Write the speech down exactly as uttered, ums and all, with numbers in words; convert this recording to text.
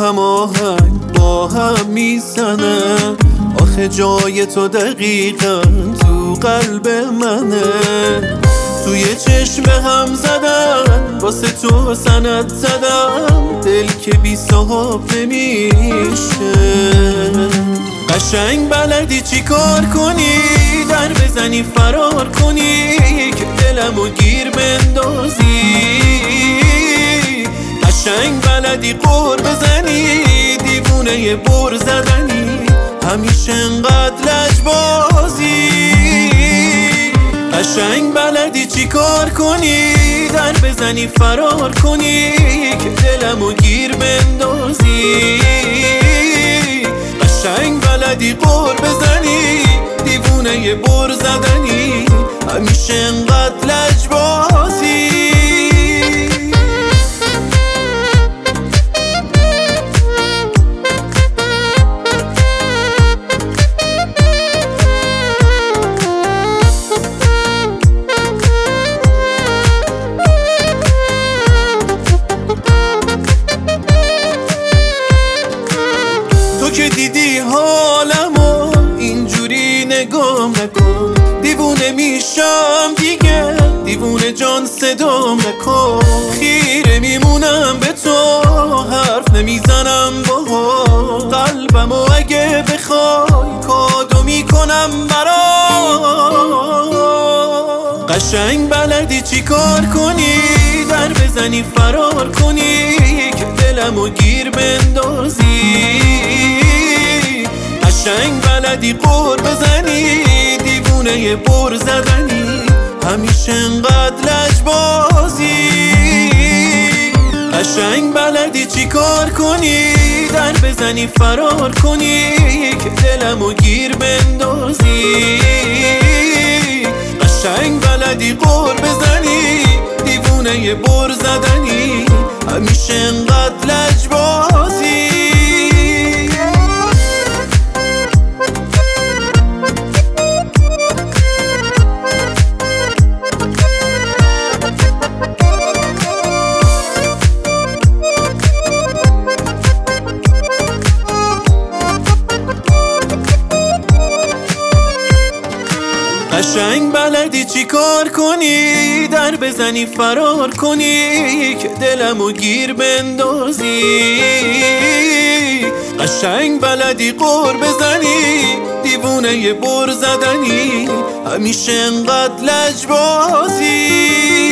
هم آهنگ با هم میزنن. آخه جای تو دقیقا تو قلب منه. توی چشم هم زدن واسه تو سند زدم، دل که بی صاحب نمیشه. قشنگ بلدی چی کار کنی، در بزنی فرار کنی که دلمو گیر بندازی. قشنگ بلدی قور بزنی، دیوونه بر زدنی، همیشه انقدر لجبازی. قشنگ بلدی چی کار کنی، در بزنی فرار کنی که دلمو گیر بندازی. قشنگ بلدی قور بزنی، دیوونه بر زدنی، همیشه انقدر لجبازی. که دیدی حالمو اینجوری نگام نکن، دیوونه میشم دیگه، دیوونه جان صدام نکن. خیره میمونم به تو، حرف نمیزنم با قلبمو، اگه بخوای کادو میکنم برات. قشنگ بلدی چی کار کنی، در بزنی فرار کنی که دلمو گیر بندازی. قشنگ بلدی قور بزنی، دیوونه بر زدنی، همیشه انقدر لجبازی. قشنگ بلدی چی کار کنی، در بزنی فرار کنی که دلمو گیر بندازی. قشنگ بلدی قور بزنی، دیوونه بر زدنی، همیشه انقدر لجبازی. قشنگ بلدی چی کار کنی، در بزنی فرار کنی که دلمو گیر بندازی. قشنگ بلدی قور بزنی، دیوونه بر زدنی، همیشه انقدر لجبازی.